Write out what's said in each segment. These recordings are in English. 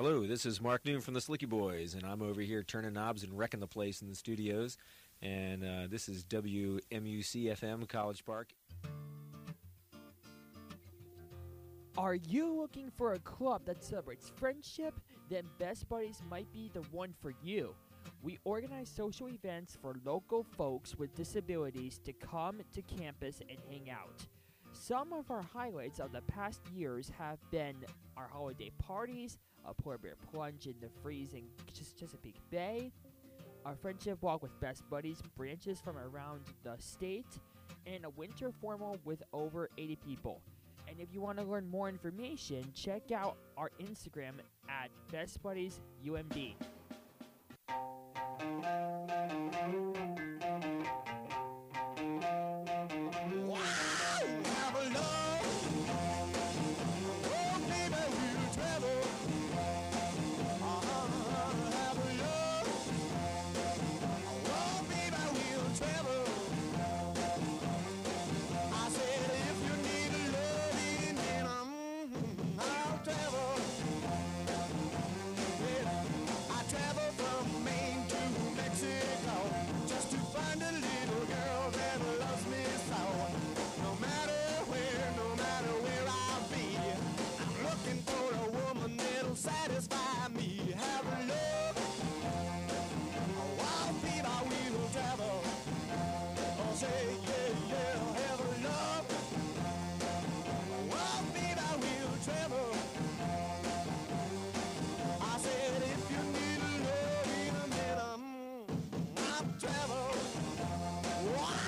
Hello, this is Mark Noon from the Slicky Boys, and I'm over here turning knobs and wrecking the place in the studios. And this is WMUC-FM College Park. Are you looking for a club that celebrates friendship? Then Best Buddies might be the one for you. We organize social events for local folks with disabilities to come to campus and hang out. Some of our highlights of the past years have been our holiday parties, a polar bear plunge in the freezing Chesapeake Bay, our friendship walk with Best Buddies branches from around the state, and a winter formal with over 80 people. And if you want to learn more information, check out our Instagram at Best Buddies UMD. Satisfy me, have a love. Wild feet, I will travel. Oh, say yeah, yeah, have a love. Wild feet, I will travel. I said if you need a love in a minute, I'll travel. Wow.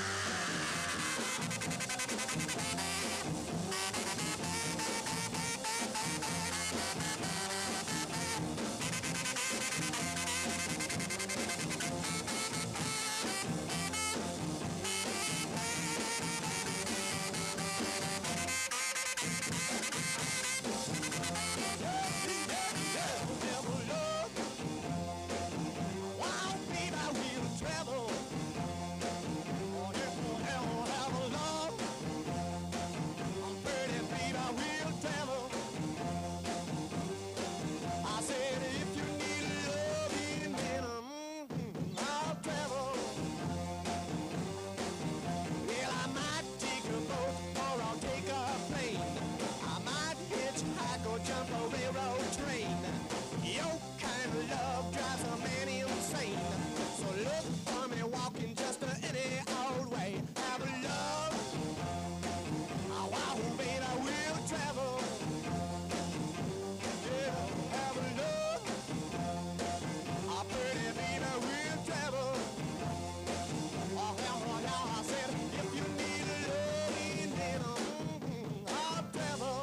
Jump a railroad train. Your kind of love drives a man insane. So look for me walking just any old way. Have a love. Wow, baby, I will travel. Yeah, have a love. Pretty baby, I will travel. I said, if you need a loving, then I'll travel.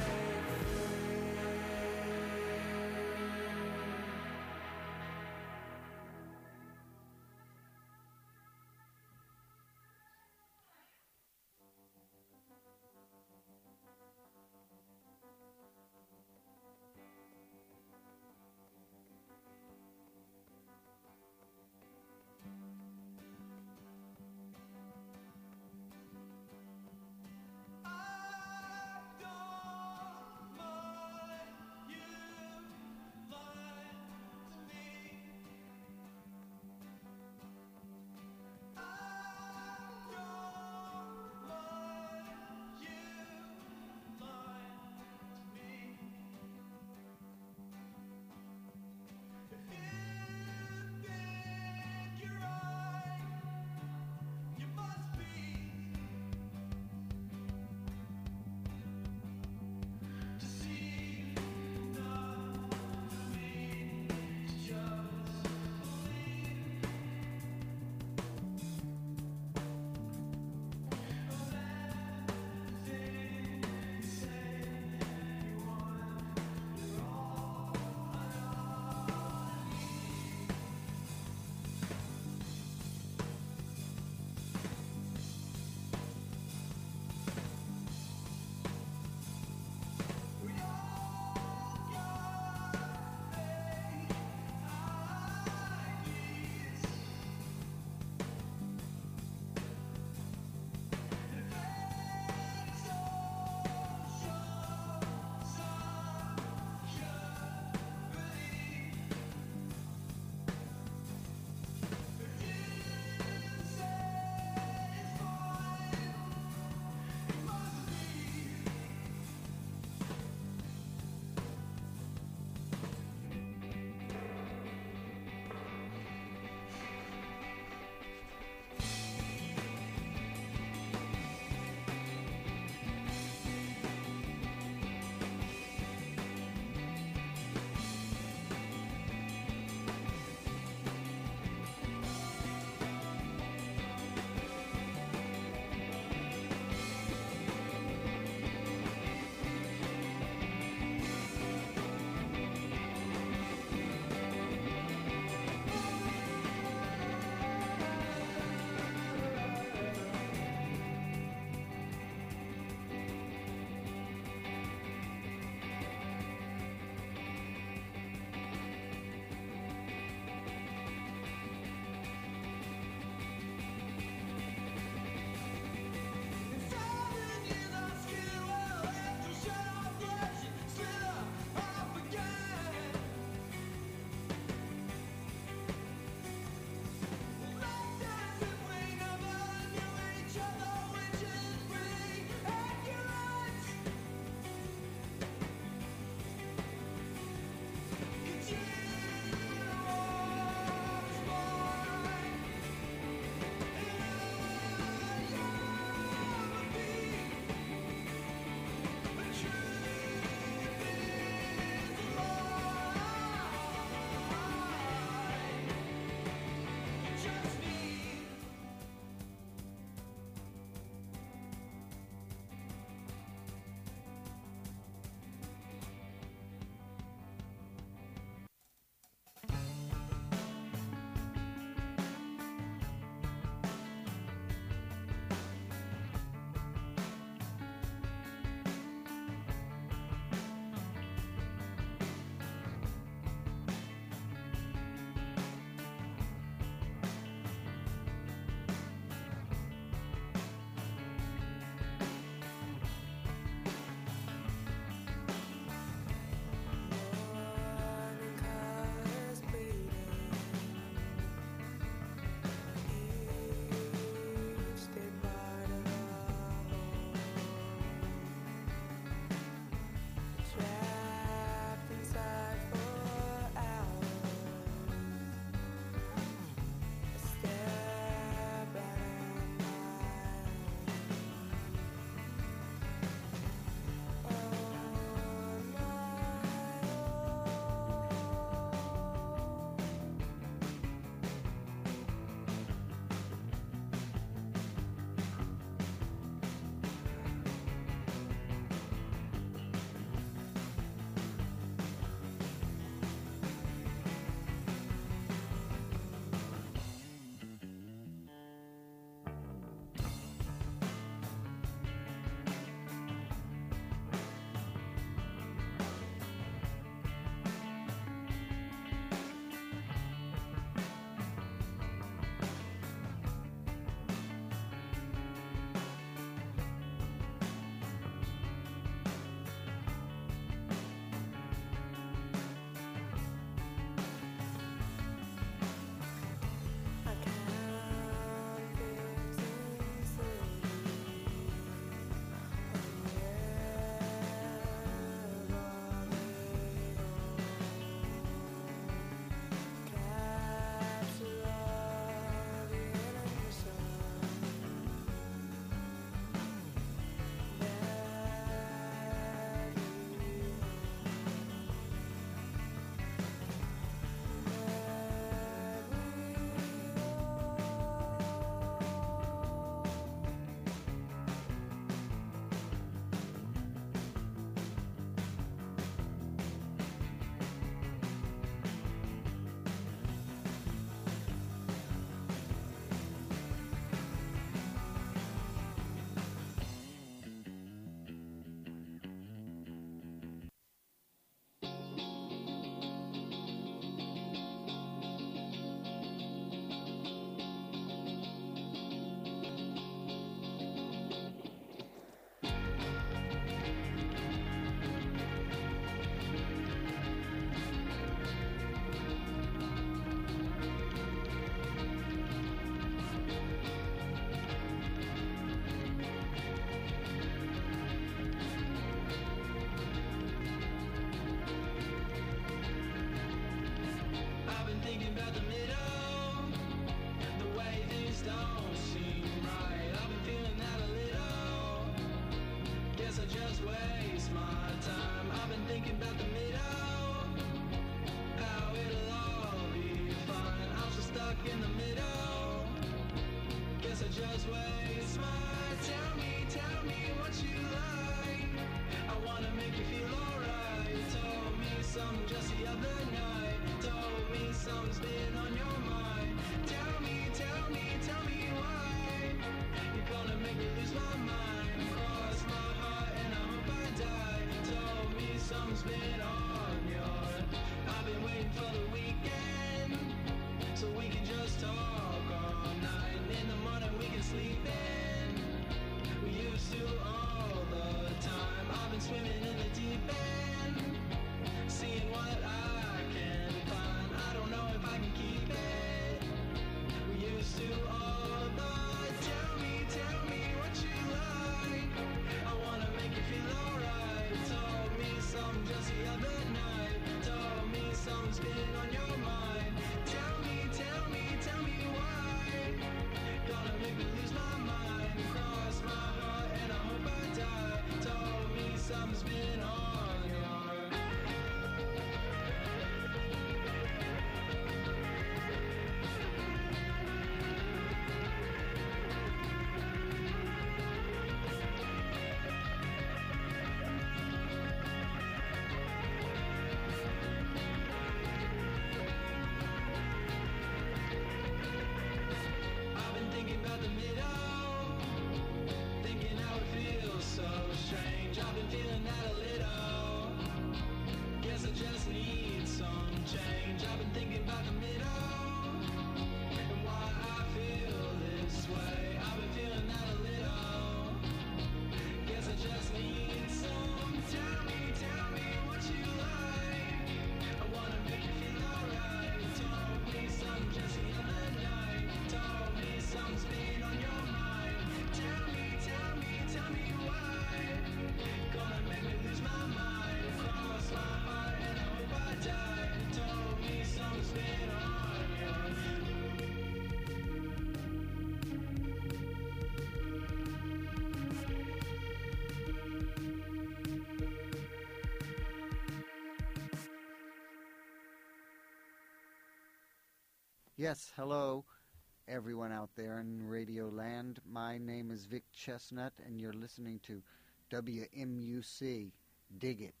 Yes, hello, everyone out there in Radio Land. My name is Vic Chestnut, and you're listening to WMUC. Dig it.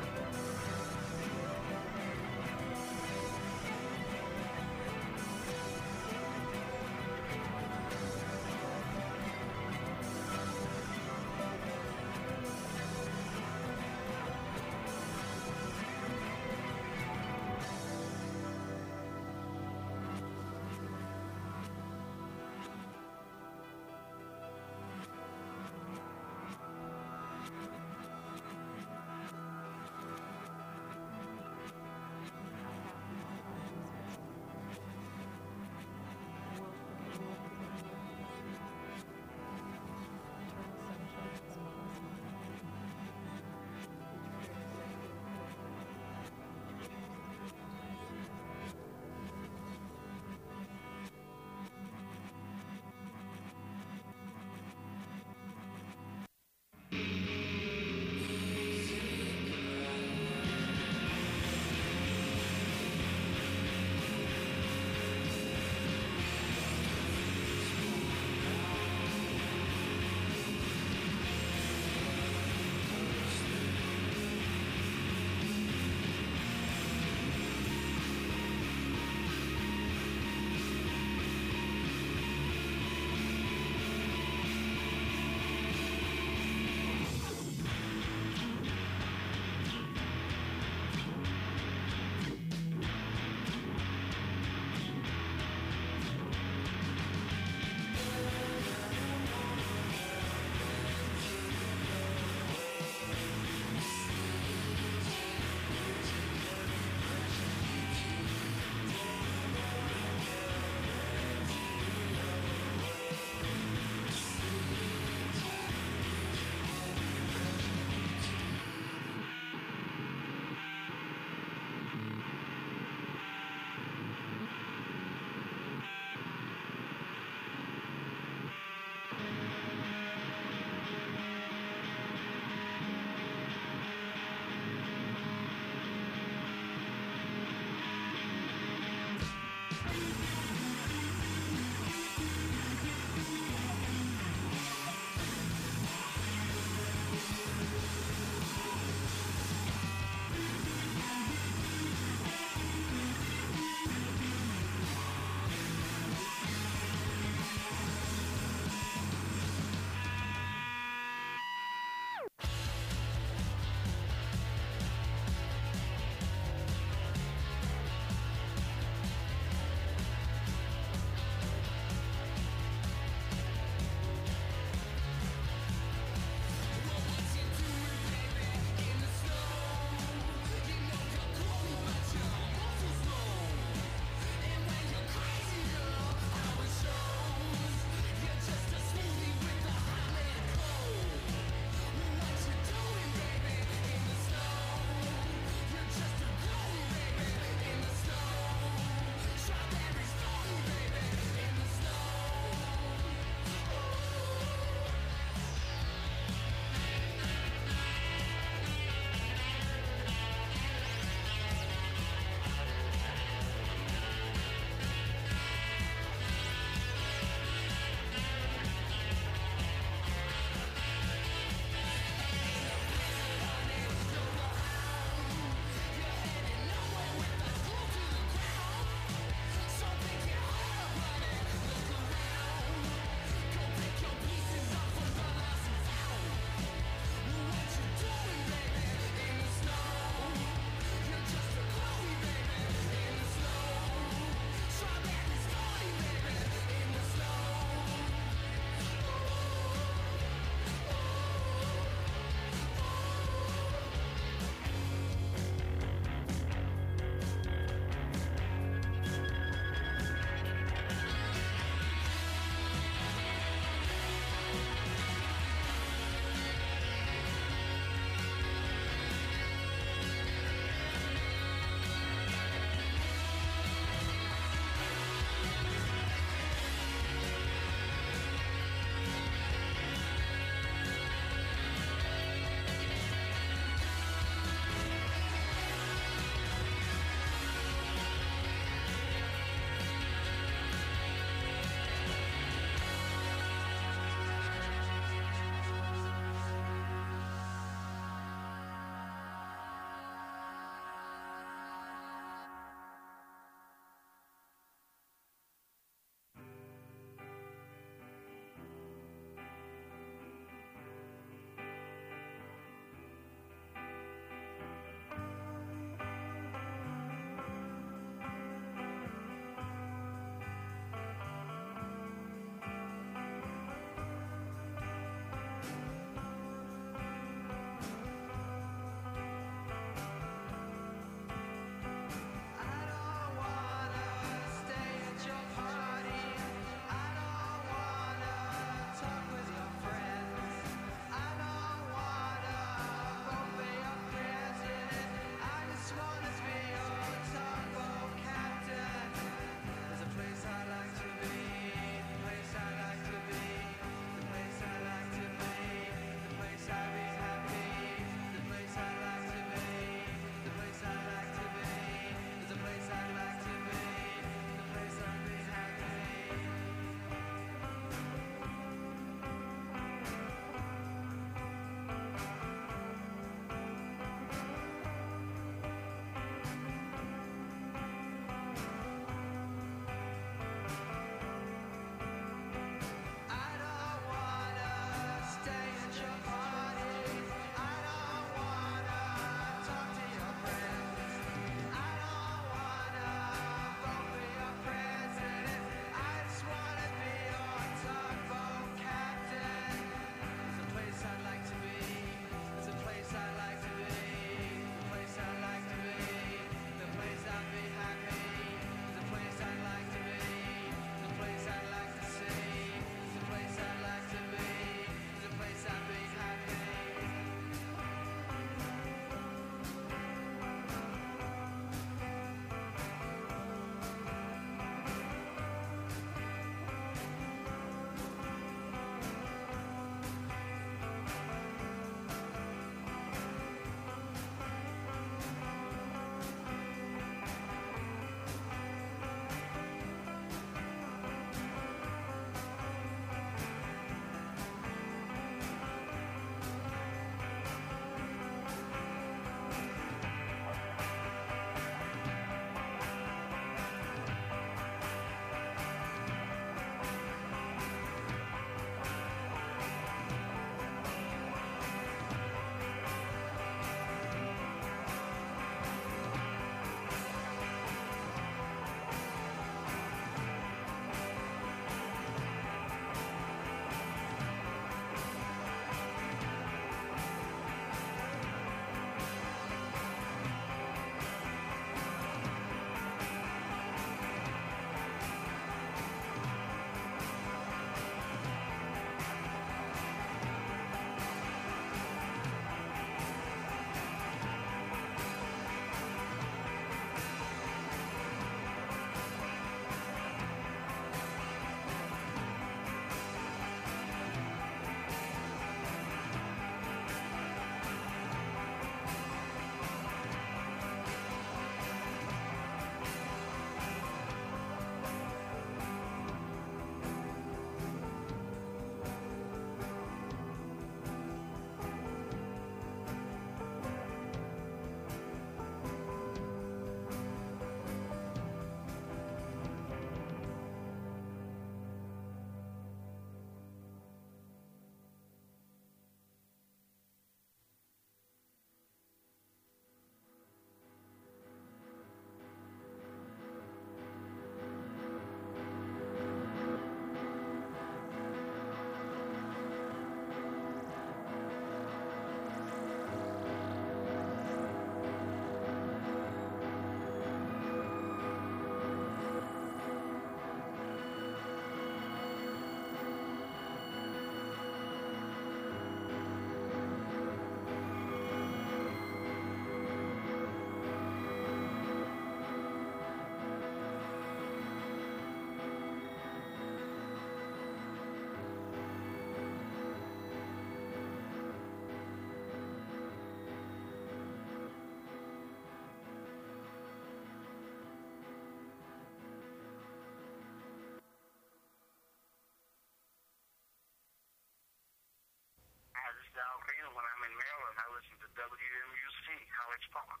in Maryland. I listen to WMUC, College Park.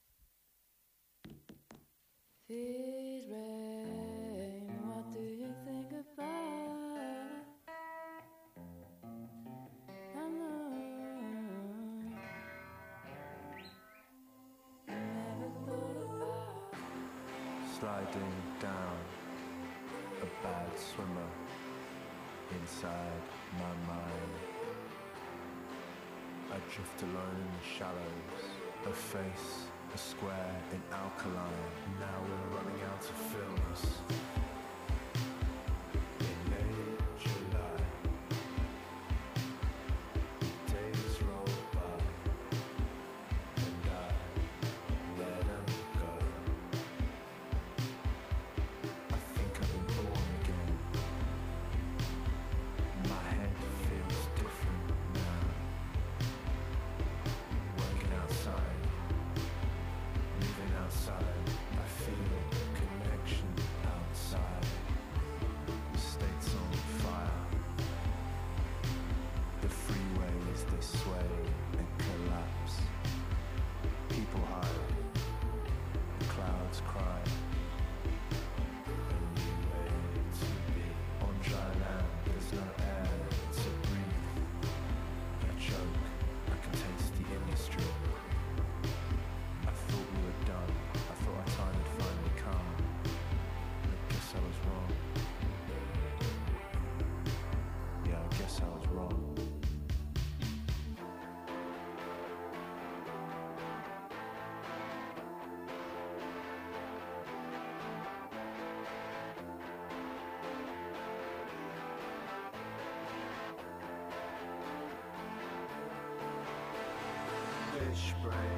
Feed rain, what do you think about? I know you never thought about sliding down a bad swimmer inside my mind. I drift alone in the shallows, a face, a square in alkaline. Now we're running out of films. In late July, days roll by, and I let them go. I think I've been born again. My head feels different now. Working outside, living outside, I feel connection outside. The state's on fire. The freeways, they sway and collapse. People hide, clouds cry. A new way to be. On dry land, there's no air to breathe. I choke, I can taste the industry. I thought we were done. I thought our time had finally come. I guess I was wrong. Yeah, I guess I was wrong. Fish brain.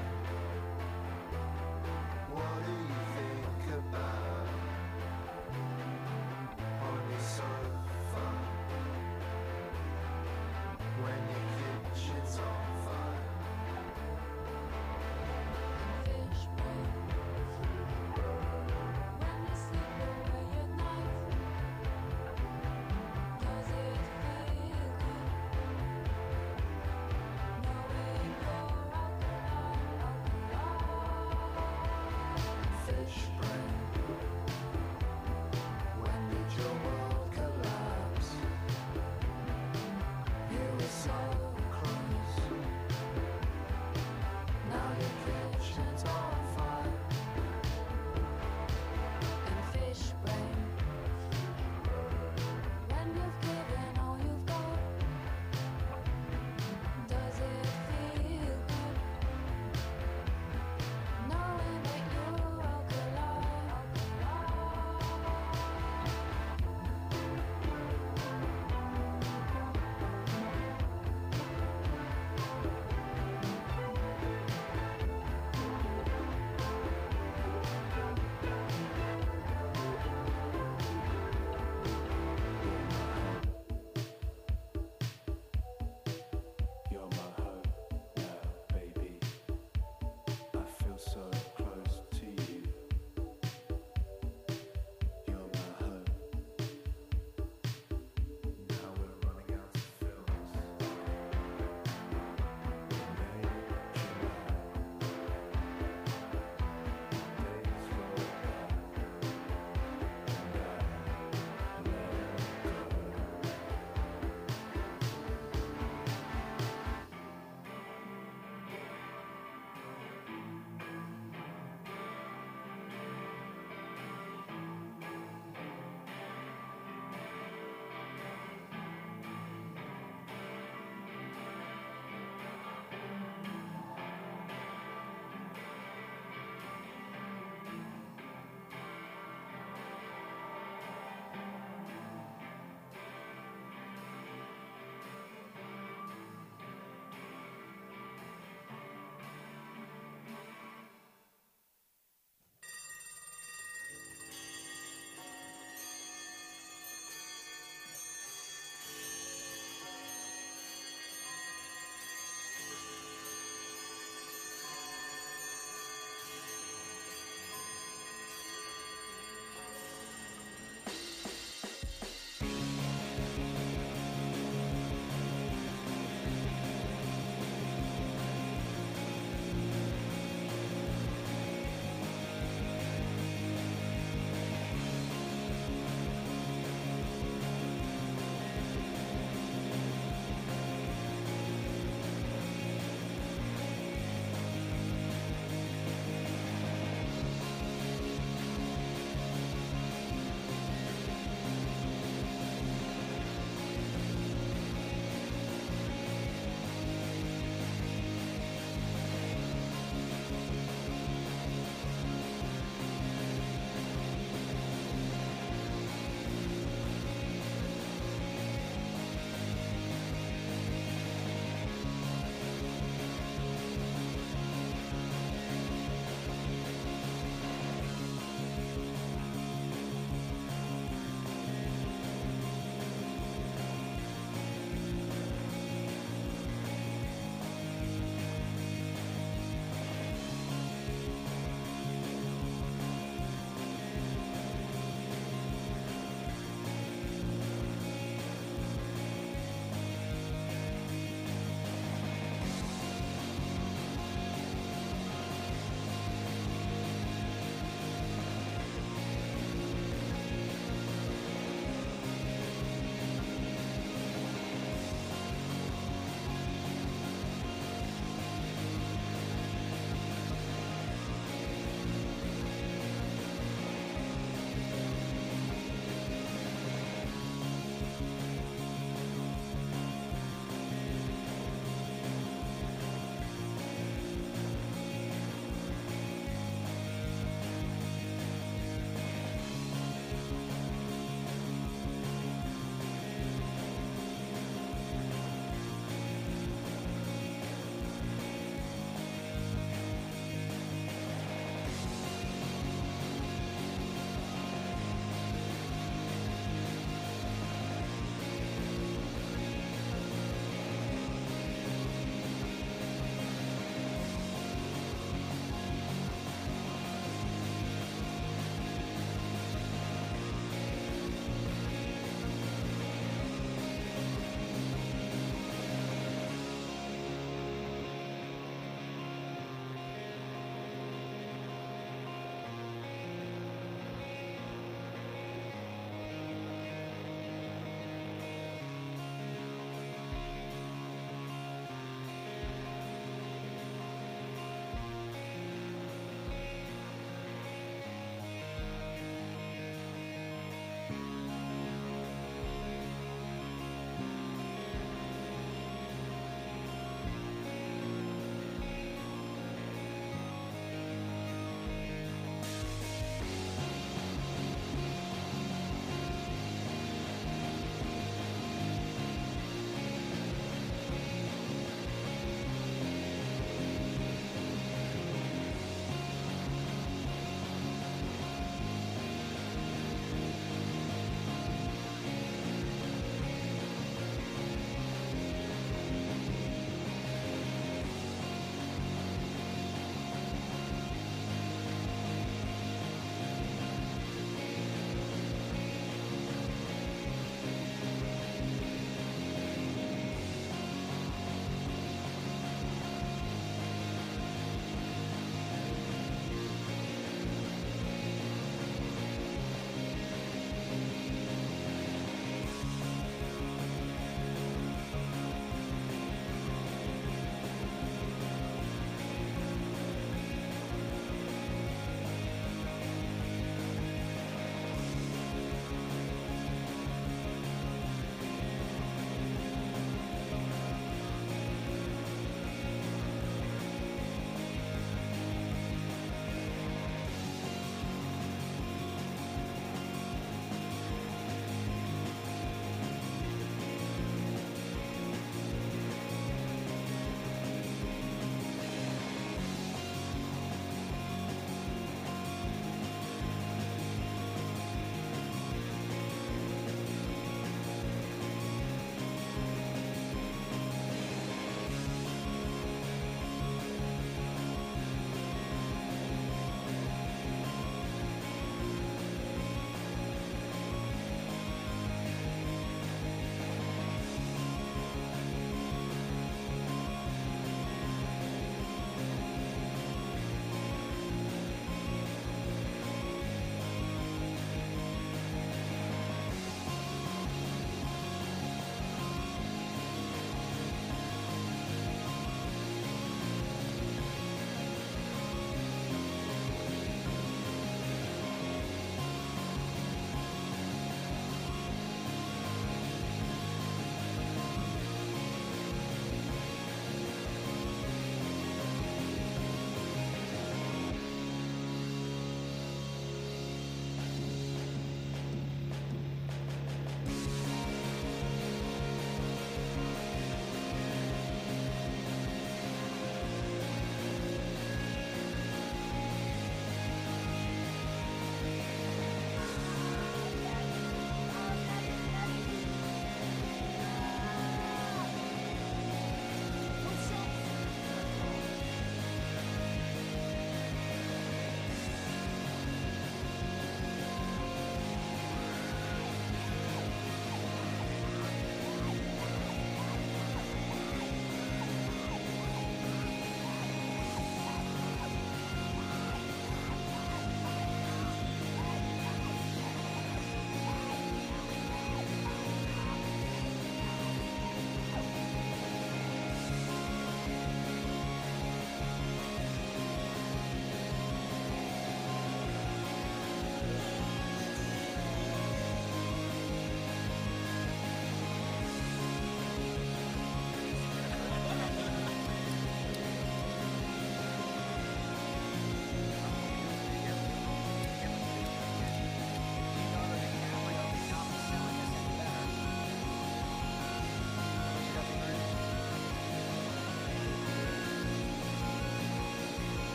What do you think about on your sofa when your kitchen's on fire? fish brain. When you sleep away at night, does it feel good? Knowing you're alkaline, alkaline.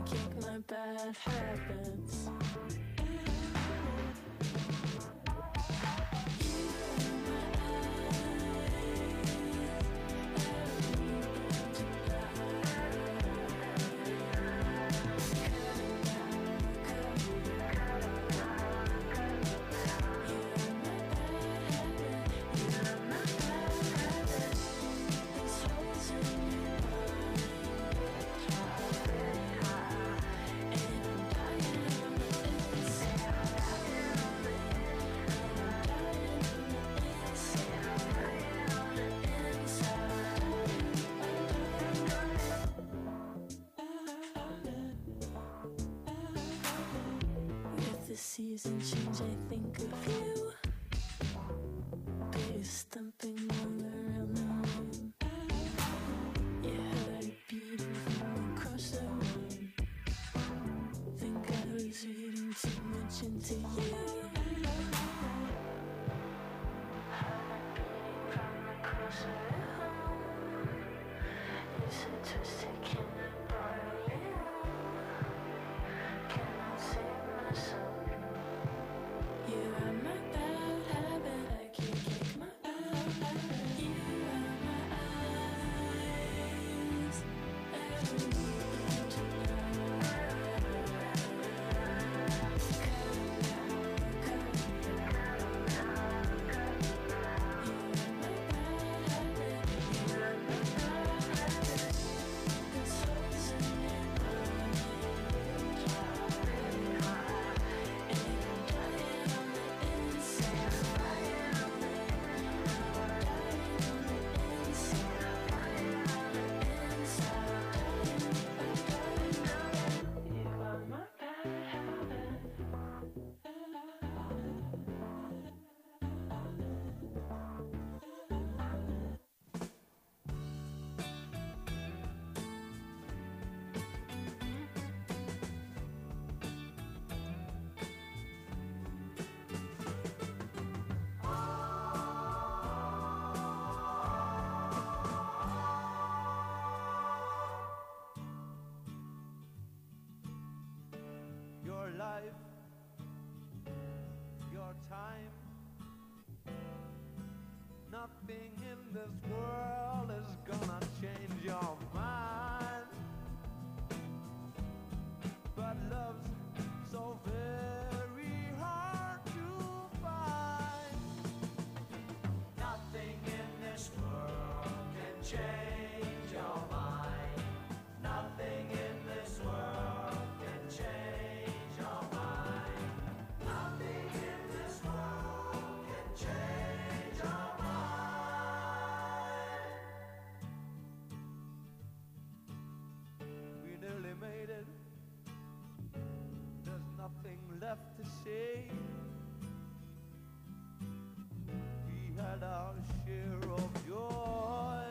kick my bad habits. With the season change, I think of you. Bass thumping all around the room. Your heart beating from across the room. Think I was reading too much into you. Heart beating from across the room. You said twisted, can I borrow you? Can I save myself? You are my bad habit. I can't kick my bad habit. You are my eyes. Every move tonight. You are my bad habit. That's what's in your mind. And I'm dying on the inside. Dying on the inside. Dying on the inside. You are my bad habit. Your life, your time. Nothing in this world is gonna change your mind. But love's so very hard to find. Nothing in this world can change your mind. Nothing in this world can change your mind. Nothing in this world can change your mind. We nearly made it. There's nothing left to say. We had our share of joy.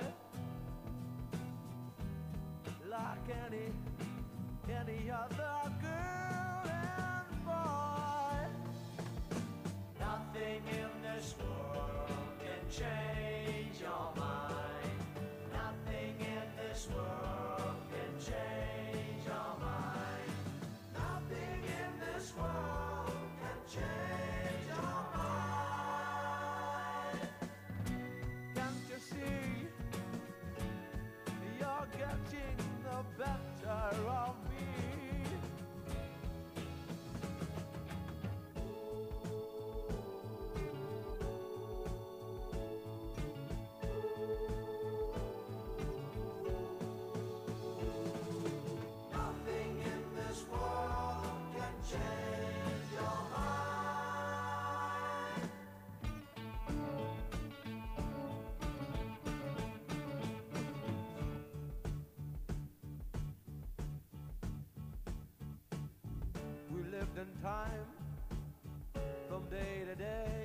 Like any other girl and boy. Nothing in this world can change your mind. Nothing in this world can change your mind. Nothing in this world can change your mind. Can't you see? You're getting the better of me. Nothing in this world can change your mind. We lived in time from day to day.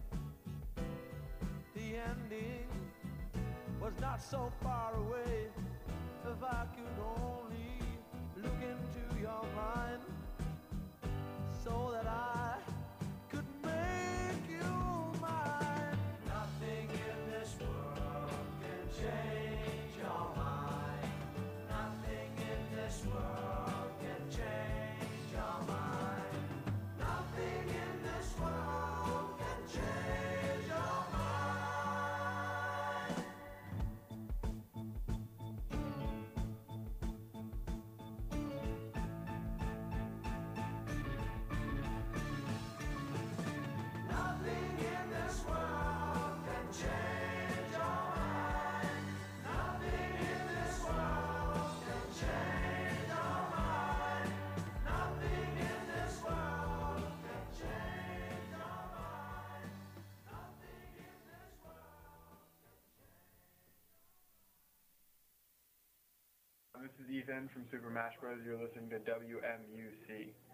The ending was not so far away. If I could only look into your mind so that I could make you mine. Nothing in this world can change your mind. Nothing in this world can is Ethan from Super Mash Bros. You're listening to WMUC.